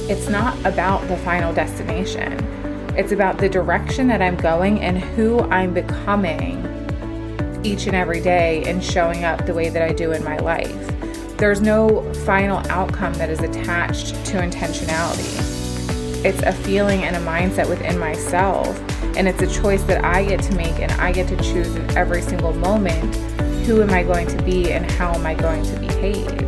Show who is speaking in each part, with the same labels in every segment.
Speaker 1: It's not about the final destination. It's about the direction that I'm going and who I'm becoming each and every day and showing up the way that I do in my life. There's no final outcome that is attached to intentionality. It's a feeling and a mindset within myself, and it's a choice that I get to make, and I get to choose in every single moment who am I going to be and how am I going to behave.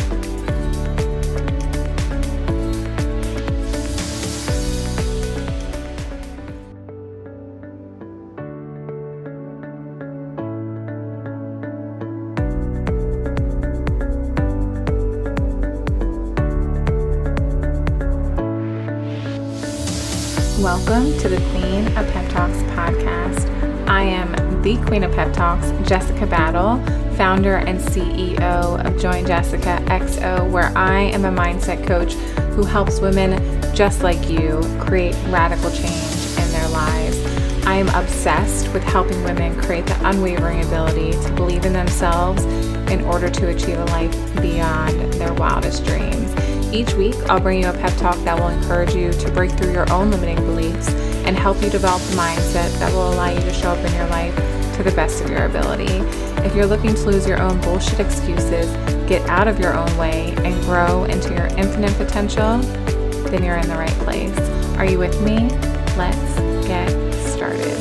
Speaker 1: Welcome to the Queen of Pep Talks podcast. I am the Queen of Pep Talks, Jessica Battle, founder and CEO of Join Jessica XO, where I am a mindset coach who helps women just like you create radical change in their lives. I am obsessed with helping women create the unwavering ability to believe in themselves in order to achieve a life beyond their wildest dreams. Each week, I'll bring you a pep talk that will encourage you to break through your own limiting beliefs and help you develop a mindset that will allow you to show up in your life to the best of your ability. If you're looking to lose your own bullshit excuses, get out of your own way, and grow into your infinite potential, then you're in the right place. Are you with me? Let's get started.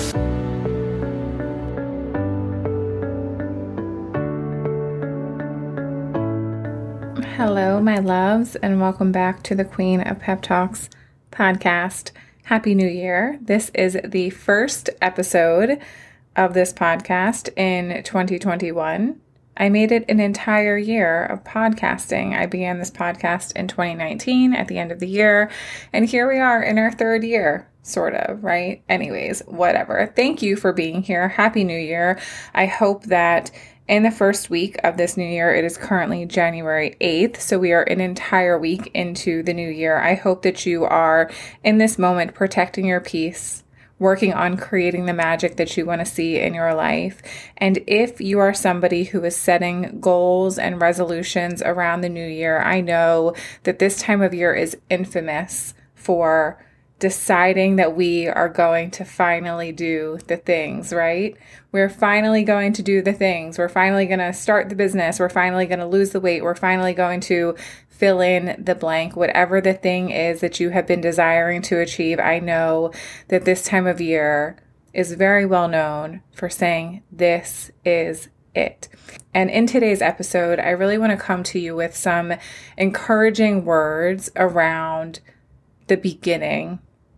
Speaker 1: Hello, my loves, and welcome back to the Queen of Pep Talks podcast. Happy New Year. This is the first episode of this podcast in 2021. I made it an entire year of podcasting. I began this podcast in 2019 at the end of the year, and here we are in our third year, sort of, right? Anyways, whatever. Thank you for being here. Happy New Year. I hope that in the first week of this new year, it is currently January 8th, so we are an entire week into the new year. I hope that you are, in this moment, protecting your peace, working on creating the magic that you want to see in your life. And if you are somebody who is setting goals and resolutions around the new year, I know that this time of year is infamous for deciding that we are going to finally do the things, right? We're finally going to do the things. We're finally going to start the business. We're finally going to lose the weight. We're finally going to fill in the blank, whatever the thing is that you have been desiring to achieve. I know that this time of year is very well known for saying, this is it. And in today's episode, I really want to come to you with some encouraging words around the beginning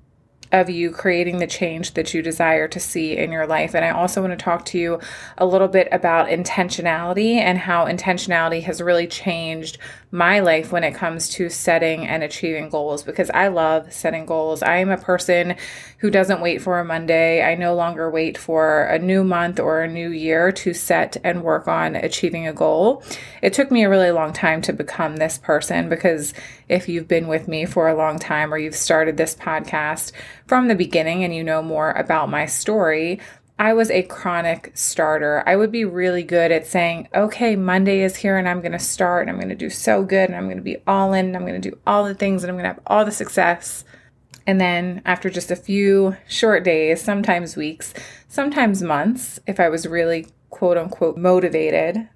Speaker 1: of you creating the change that you desire to see in your life. And I also want to talk to you a little bit about intentionality and how intentionality has really changed my life when it comes to setting and achieving goals, because I love setting goals. I am a person who doesn't wait for a Monday. I no longer wait for a new month or a new year to set and work on achieving a goal. It took me a really long time to become this person, because if you've been with me for a long time or you've started this podcast from the beginning and you know more about my story, I was a chronic starter. I would be really good at saying, okay, Monday is here and I'm going to start and I'm going to do so good and I'm going to be all in and I'm going to do all the things and I'm going to have all the success. And then after just a few short days, sometimes weeks, sometimes months, if I was really quote unquote motivated,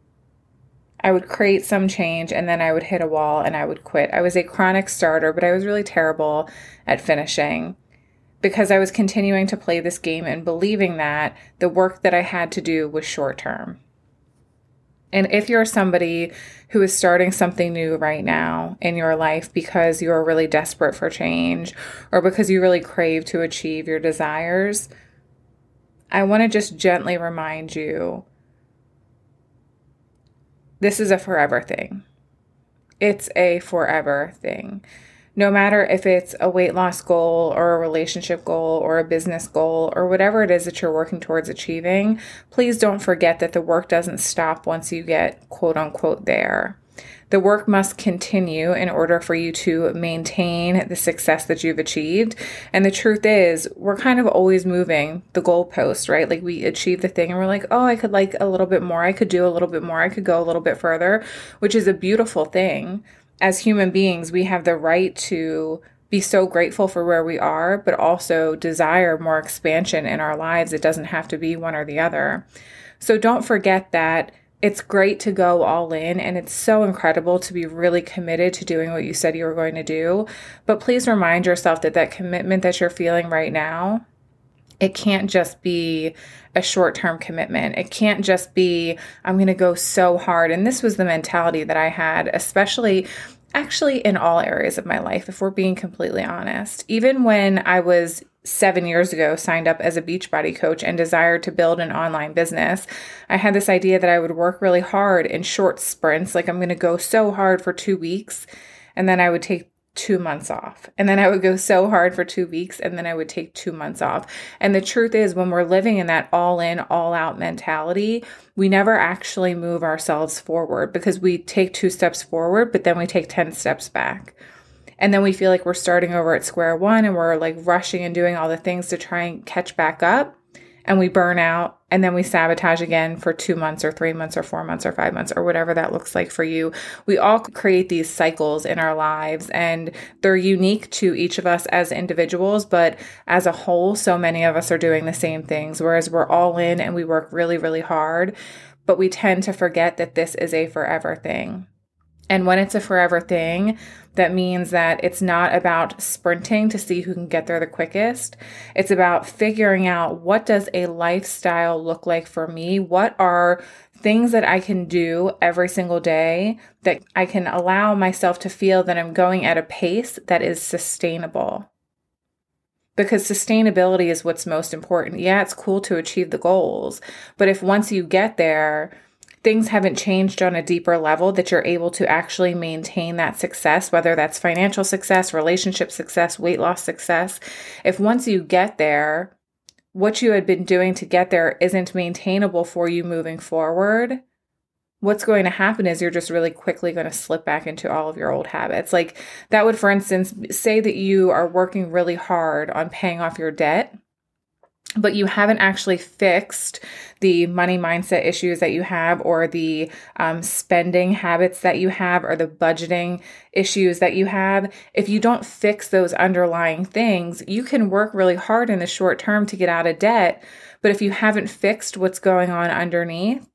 Speaker 1: I would create some change and then I would hit a wall and I would quit. I was a chronic starter, but I was really terrible at finishing, because I was continuing to play this game and believing that the work that I had to do was short term. And if you're somebody who is starting something new right now in your life because you're really desperate for change or because you really crave to achieve your desires, I want to just gently remind you, this is a forever thing. It's a forever thing. No matter if it's a weight loss goal or a relationship goal or a business goal or whatever it is that you're working towards achieving, please don't forget that the work doesn't stop once you get quote unquote there. The work must continue in order for you to maintain the success that you've achieved. And the truth is, we're kind of always moving the goalpost, right? Like we achieve the thing and we're like, oh, I could like a little bit more. I could do a little bit more. I could go a little bit further, which is a beautiful thing. as human beings, we have the right to be so grateful for where we are, but also desire more expansion in our lives. It doesn't have to be one or the other. So don't forget that it's great to go all in, and it's so incredible to be really committed to doing what you said you were going to do. But please remind yourself that that commitment that you're feeling right now, it can't just be a short-term commitment. It can't just be, I'm going to go so hard. And this was the mentality that I had, especially actually in all areas of my life, if we're being completely honest. Even when I was 7 years ago, signed up as a Beachbody coach and desired to build an online business, I had this idea that I would work really hard in short sprints. Like I'm going to go so hard for 2 weeks, and then I would take 2 months off. And then I would go so hard for 2 weeks, and then I would take 2 months off. And the truth is, when we're living in that all in, all out mentality, we never actually move ourselves forward, because we take 2 steps forward, but then we take 10 steps back. And then we feel like we're starting over at square one, and we're like rushing and doing all the things to try and catch back up. And we burn out, and then we sabotage again for 2 months or 3 months or 4 months or 5 months or whatever that looks like for you. We all create these cycles in our lives, and they're unique to each of us as individuals, but as a whole, so many of us are doing the same things, whereas we're all in and we work really, really hard, but we tend to forget that this is a forever thing. And when it's a forever thing, that means that it's not about sprinting to see who can get there the quickest. It's about figuring out, what does a lifestyle look like for me? What are things that I can do every single day that I can allow myself to feel that I'm going at a pace that is sustainable? Because sustainability is what's most important. Yeah, it's cool to achieve the goals, but if once you get there, things haven't changed on a deeper level that you're able to actually maintain that success, whether that's financial success, relationship success, weight loss success. If once you get there, what you had been doing to get there isn't maintainable for you moving forward, what's going to happen is you're just really quickly going to slip back into all of your old habits. Like that would, for instance, say that you are working really hard on paying off your debt, but you haven't actually fixed the money mindset issues that you have, or the spending habits that you have, or the budgeting issues that you have. If you don't fix those underlying things, you can work really hard in the short term to get out of debt. But if you haven't fixed what's going on underneath,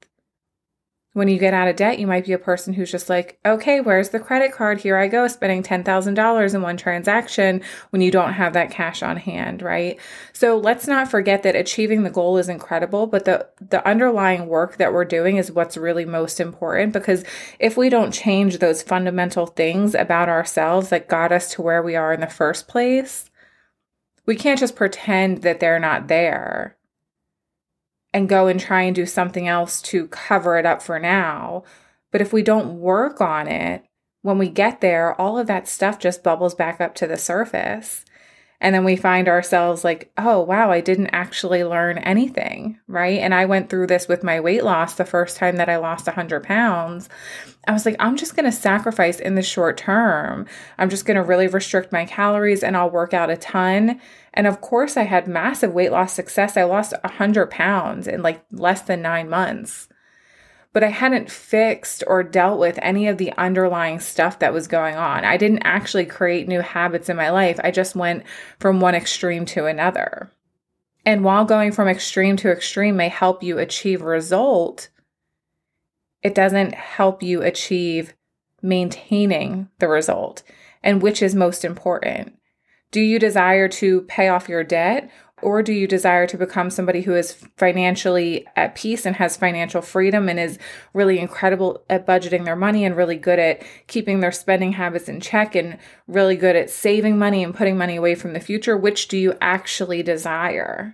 Speaker 1: when you get out of debt, you might be a person who's just like, okay, where's the credit card? Here I go, spending $10,000 in one transaction, when you don't have that cash on hand, right? So let's not forget that achieving the goal is incredible, but the underlying work that we're doing is what's really most important. Because if we don't change those fundamental things about ourselves that got us to where we are in the first place, we can't just pretend that they're not there and go and try and do something else to cover it up for now. But if we don't work on it, when we get there, all of that stuff just bubbles back up to the surface. And then we find ourselves like, oh, wow, I didn't actually learn anything, right? And I went through this with my weight loss the first time that I lost 100 pounds. I was like, I'm just going to sacrifice in the short term. I'm just going to really restrict my calories, and I'll work out a ton. And of course, I had massive weight loss success. I lost 100 pounds in like less than 9 months. But I hadn't fixed or dealt with any of the underlying stuff that was going on. I didn't actually create new habits in my life. I just went from one extreme to another. And while going from extreme to extreme may help you achieve a result, it doesn't help you achieve maintaining the result. And which is most important? Do you desire to pay off your debt, or do you desire to become somebody who is financially at peace and has financial freedom and is really incredible at budgeting their money and really good at keeping their spending habits in check and really good at saving money and putting money away from the future? Which do you actually desire?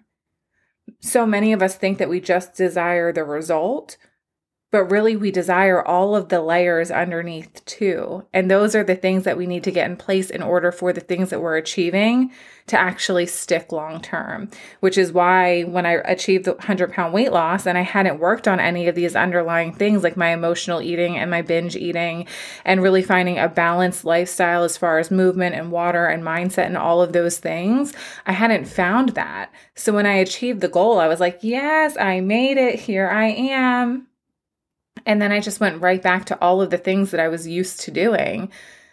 Speaker 1: So many of us think that we just desire the result, but really we desire all of the layers underneath too. And those are the things that we need to get in place in order for the things that we're achieving to actually stick long term, which is why when I achieved the 100-pound weight loss and I hadn't worked on any of these underlying things like my emotional eating and my binge eating and really finding a balanced lifestyle as far as movement and water and mindset and all of those things, I hadn't found that. So when I achieved the goal, I was like, yes, I made it. Here I am. And then I just went right back to all of the things that I was used to doing.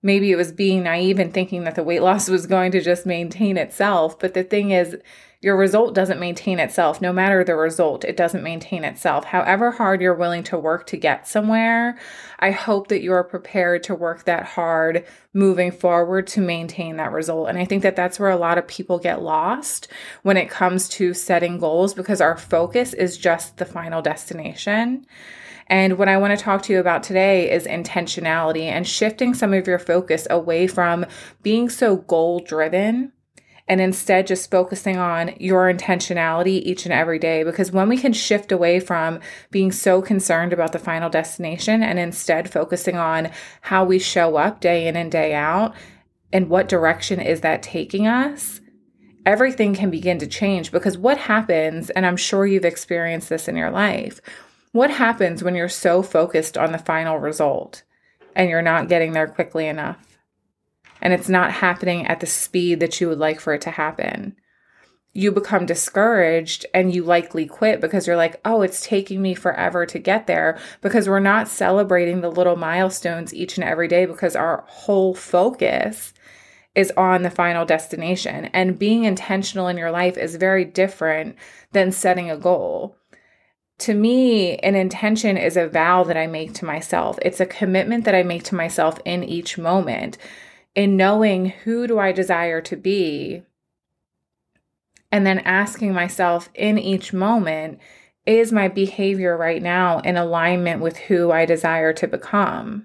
Speaker 1: Maybe it was being naive and thinking that the weight loss was going to just maintain itself. But the thing is, your result doesn't maintain itself. No matter the result, it doesn't maintain itself. However hard you're willing to work to get somewhere, I hope that you are prepared to work that hard moving forward to maintain that result. And I think that that's where a lot of people get lost when it comes to setting goals, because our focus is just the final destination. And what I want to talk to you about today is intentionality and shifting some of your focus away from being so goal-driven and instead just focusing on your intentionality each and every day. Because when we can shift away from being so concerned about the final destination and instead focusing on how we show up day in and day out and what direction is that taking us, everything can begin to change. Because what happens, and I'm sure you've experienced this in your life, what happens when you're so focused on the final result and you're not getting there quickly enough and it's not happening at the speed that you would like for it to happen? You become discouraged and you likely quit because you're like, oh, it's taking me forever to get there, because we're not celebrating the little milestones each and every day because our whole focus is on the final destination. And being intentional in your life is very different than setting a goal. To me, an intention is a vow that I make to myself. It's a commitment that I make to myself in each moment, in knowing who do I desire to be, and then asking myself in each moment, is my behavior right now in alignment with who I desire to become?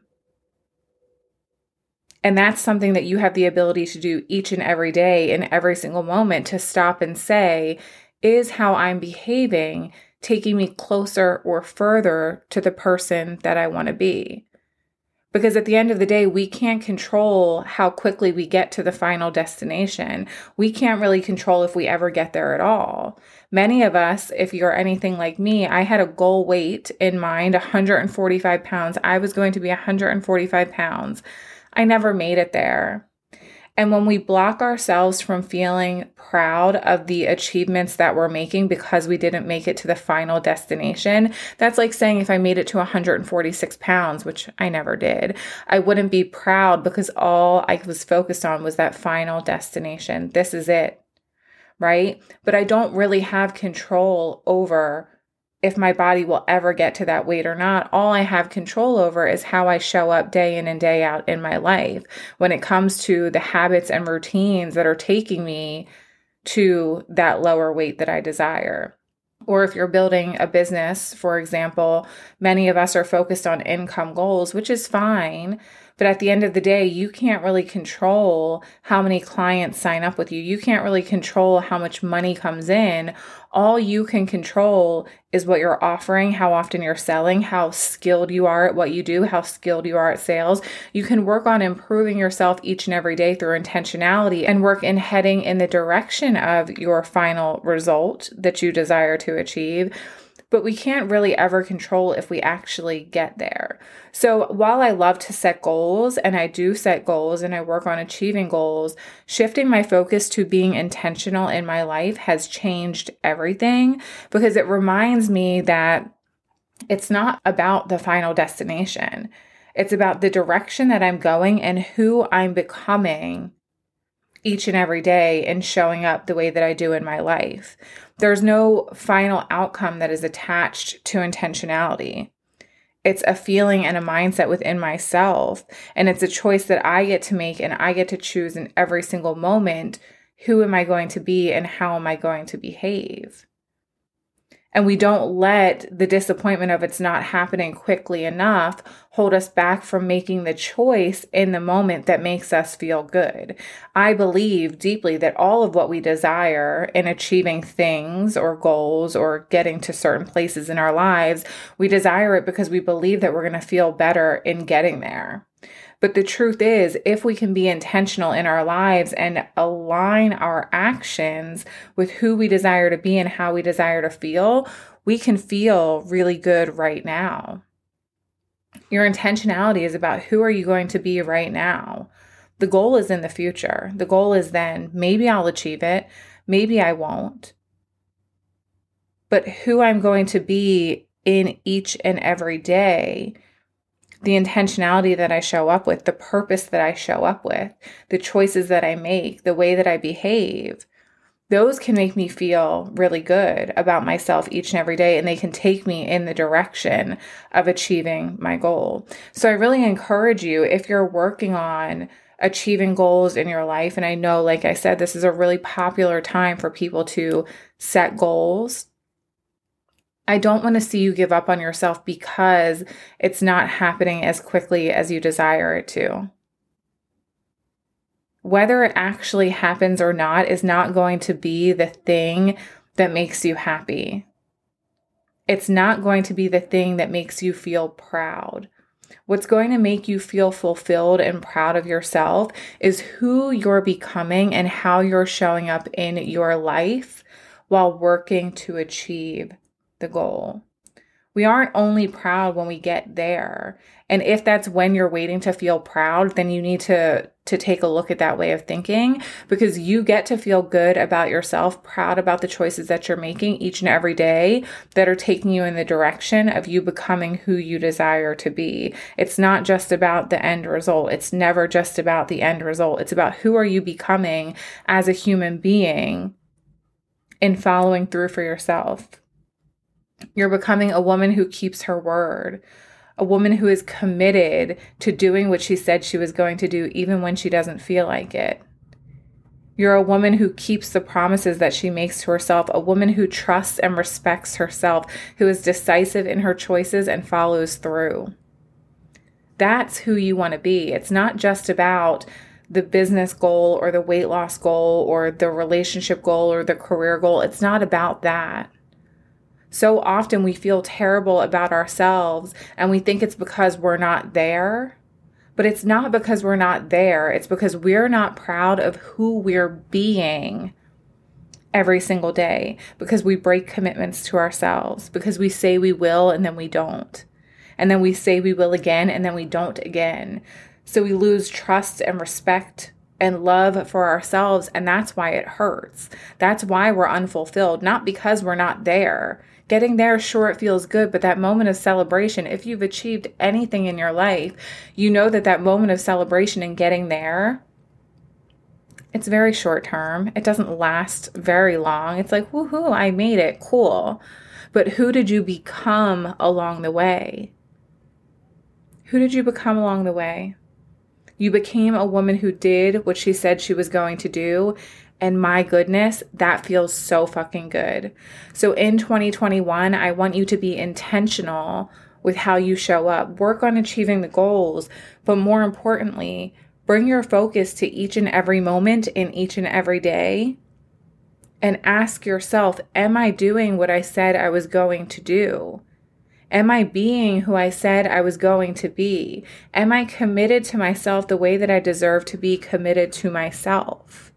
Speaker 1: And that's something that you have the ability to do each and every day, in every single moment, to stop and say, is how I'm behaving taking me closer or further to the person that I want to be? Because at the end of the day, we can't control how quickly we get to the final destination. We can't really control if we ever get there at all. Many of us, if you're anything like me, I had a goal weight in mind, 145 pounds. I was going to be 145 pounds. I never made it there. And when we block ourselves from feeling proud of the achievements that we're making because we didn't make it to the final destination, that's like saying if I made it to 146 pounds, which I never did, I wouldn't be proud because all I was focused on was that final destination. This is it, right? But I don't really have control over if my body will ever get to that weight or not. All I have control over is how I show up day in and day out in my life when it comes to the habits and routines that are taking me to that lower weight that I desire. Or if you're building a business, for example, many of us are focused on income goals, which is fine. But at the end of the day, you can't really control how many clients sign up with you. You can't really control how much money comes in. All you can control is what you're offering, how often you're selling, how skilled you are at what you do, how skilled you are at sales. You can work on improving yourself each and every day through intentionality and work in heading in the direction of your final result that you desire to achieve. But we can't really ever control if we actually get there. So while I love to set goals, and I do set goals and I work on achieving goals, shifting my focus to being intentional in my life has changed everything, because it reminds me that it's not about the final destination. It's about the direction that I'm going and who I'm becoming each and every day and showing up the way that I do in my life. There's no final outcome that is attached to intentionality. It's a feeling and a mindset within myself. And it's a choice that I get to make, and I get to choose in every single moment. Who am I going to be and how am I going to behave? And we don't let the disappointment of it's not happening quickly enough hold us back from making the choice in the moment that makes us feel good. I believe deeply that all of what we desire in achieving things or goals or getting to certain places in our lives, we desire it because we believe that we're going to feel better in getting there. But the truth is, if we can be intentional in our lives and align our actions with who we desire to be and how we desire to feel, we can feel really good right now. Your intentionality is about who are you going to be right now. The goal is in the future. The goal is then, maybe I'll achieve it, maybe I won't. But who I'm going to be in each and every day the intentionality that I show up with, the purpose that I show up with, the choices that I make, the way that I behave, those can make me feel really good about myself each and every day, and they can take me in the direction of achieving my goal. So I really encourage you, if you're working on achieving goals in your life, and I know, like I said, this is a really popular time for people to set goals, I don't want to see you give up on yourself because it's not happening as quickly as you desire it to. Whether it actually happens or not is not going to be the thing that makes you happy. It's not going to be the thing that makes you feel proud. What's going to make you feel fulfilled and proud of yourself is who you're becoming and how you're showing up in your life while working to achieve the goal. We aren't only proud when we get there. And if that's when you're waiting to feel proud, then you need to take a look at that way of thinking, because you get to feel good about yourself, proud about the choices that you're making each and every day that are taking you in the direction of you becoming who you desire to be. It's not just about the end result. It's never just about the end result. It's about who are you becoming as a human being in following through for yourself. You're becoming a woman who keeps her word, a woman who is committed to doing what she said she was going to do, even when she doesn't feel like it. You're a woman who keeps the promises that she makes to herself, a woman who trusts and respects herself, who is decisive in her choices and follows through. That's who you want to be. It's not just about the business goal or the weight loss goal or the relationship goal or the career goal. It's not about that. So often we feel terrible about ourselves and we think it's because we're not there, but it's not because we're not there. It's because we're not proud of who we're being every single day, because we break commitments to ourselves, because we say we will and then we don't. And then we say we will again and then we don't again. So we lose trust and respect and love for ourselves, and that's why it hurts. That's why we're unfulfilled, not because we're not there. Getting there, sure, it feels good, but that moment of celebration, if you've achieved anything in your life, you know that moment of celebration and getting there, it's very short term. It doesn't last very long. It's like, woohoo, I made it, cool. But who did you become along the way? Who did you become along the way? You became a woman who did what she said she was going to do. And my goodness, that feels so fucking good. So in 2021, I want you to be intentional with how you show up. Work on achieving the goals, but more importantly, bring your focus to each and every moment in each and every day. And ask yourself, am I doing what I said I was going to do? Am I being who I said I was going to be? Am I committed to myself the way that I deserve to be committed to myself?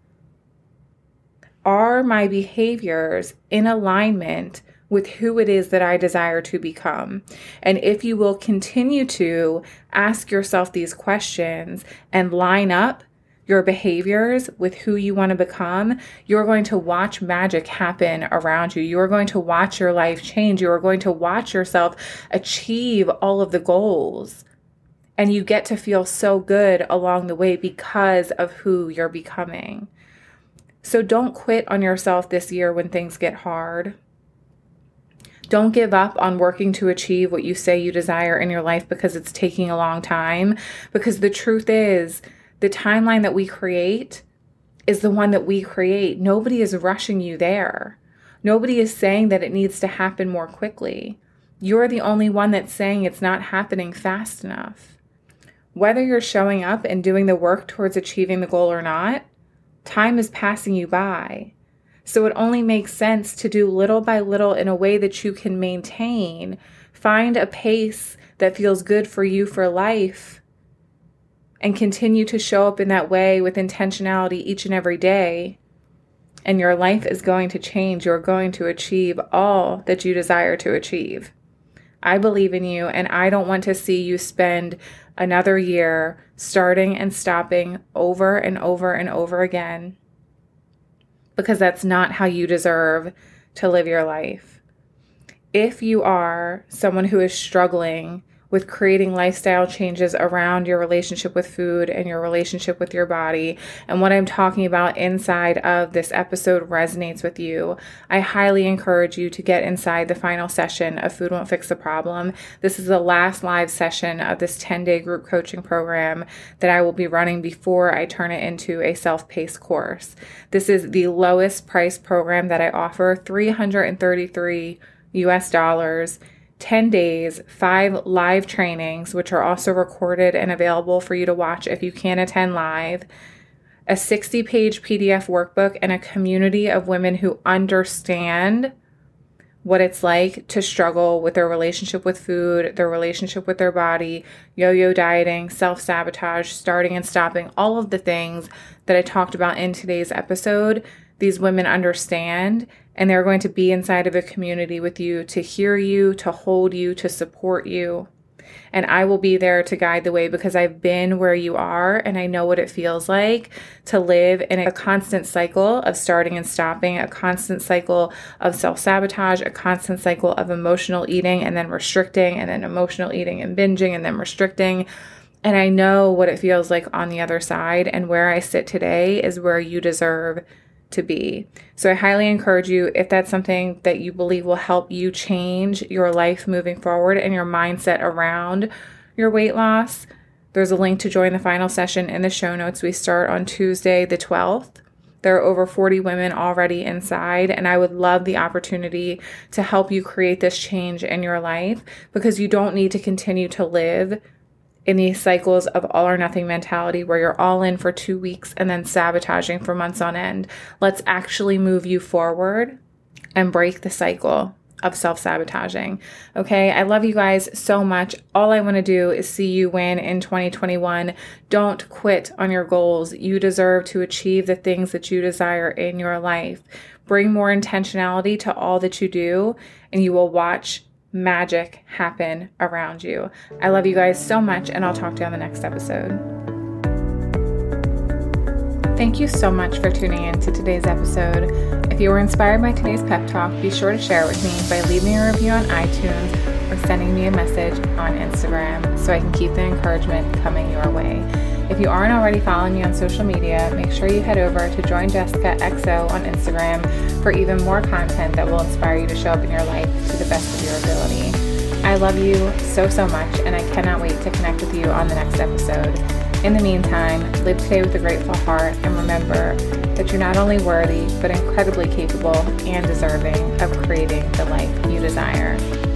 Speaker 1: Are my behaviors in alignment with who it is that I desire to become? And if you will continue to ask yourself these questions and line up your behaviors with who you want to become, you're going to watch magic happen around you. You're going to watch your life change. You're going to watch yourself achieve all of the goals. And you get to feel so good along the way because of who you're becoming. So don't quit on yourself this year when things get hard. Don't give up on working to achieve what you say you desire in your life because it's taking a long time. Because the truth is, the timeline that we create is the one that we create. Nobody is rushing you there. Nobody is saying that it needs to happen more quickly. You're the only one that's saying it's not happening fast enough. Whether you're showing up and doing the work towards achieving the goal or not, time is passing you by. So it only makes sense to do little by little in a way that you can maintain. Find a pace that feels good for you for life and continue to show up in that way with intentionality each and every day. And your life is going to change. You're going to achieve all that you desire to achieve. I believe in you, and I don't want to see you spend another year starting and stopping over and over and over again, because that's not how you deserve to live your life. If you are someone who is struggling with creating lifestyle changes around your relationship with food and your relationship with your body, and what I'm talking about inside of this episode resonates with you, I highly encourage you to get inside the final session of Food Won't Fix the Problem. This is the last live session of this 10-day group coaching program that I will be running before I turn it into a self-paced course. This is the lowest price program that I offer, $333 US, 10 days, 5 live trainings, which are also recorded and available for you to watch if you can't attend live, a 60-page PDF workbook, and a community of women who understand what it's like to struggle with their relationship with food, their relationship with their body, yo-yo dieting, self-sabotage, starting and stopping, all of the things that I talked about in today's episode. These women understand, and they're going to be inside of a community with you to hear you, to hold you, to support you. And I will be there to guide the way because I've been where you are and I know what it feels like to live in a constant cycle of starting and stopping, a constant cycle of self-sabotage, a constant cycle of emotional eating and then restricting, and then emotional eating and binging and then restricting. And I know what it feels like on the other side, and where I sit today is where you deserve to be. So I highly encourage you, if that's something that you believe will help you change your life moving forward and your mindset around your weight loss, there's a link to join the final session in the show notes. We start on Tuesday, the 12th. There are over 40 women already inside, and I would love the opportunity to help you create this change in your life, because you don't need to continue to live in these cycles of all or nothing mentality where you're all in for 2 weeks and then sabotaging for months on end. Let's actually move you forward and break the cycle of self-sabotaging. Okay, I love you guys so much. All I want to do is see you win in 2021. Don't quit on your goals. You deserve to achieve the things that you desire in your life. Bring more intentionality to all that you do, and you will watch magic happen around you. I love you guys so much, and I'll talk to you on the next episode. Thank you so much for tuning in to today's episode. If you were inspired by today's pep talk, be sure to share it with me by leaving a review on iTunes or sending me a message on Instagram so I can keep the encouragement coming your way. If you aren't already following me on social media, make sure you head over to Join Jessica XO on Instagram for even more content that will inspire you to show up in your life to the best of your ability. I love you so, so much, and I cannot wait to connect with you on the next episode. In the meantime, live today with a grateful heart, and remember that you're not only worthy, but incredibly capable and deserving of creating the life you desire.